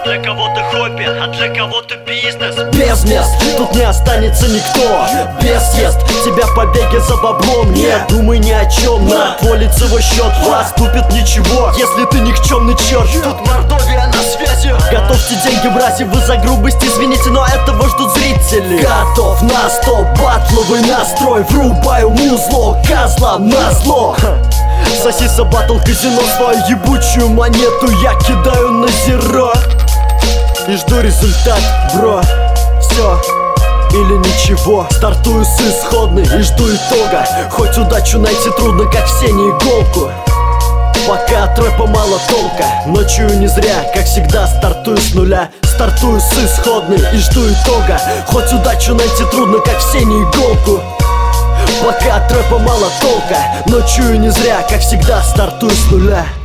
для кого-то хобби, а для кого-то бизнес. Без мест тут не останется никто. Без съезд тебя побеги за баблом. Не думай ни о чем, на твой лицевой счет поступит ничего, если ты никчемный черт. Тут Мордовия на связи. Готовьте деньги, братья, вы за грубость извините, но этого ждут зрители. Готов на 100, батловый настрой. Врубаю музло, козлам назло. Соси за батл казино, свою ебучую монету я кидаю на зеро и жду результат, бро. Все или ничего. Стартую с исходной и жду итога. Хоть удачу найти трудно, как в сене иголку. Пока от рэпа мало толка, но чую не зря, как всегда стартую с нуля. Стартую с исходной и жду итога. Хоть удачу найти трудно, как в сене иголку. Пока от рэпа мало толка, но чую не зря, как всегда стартую с нуля.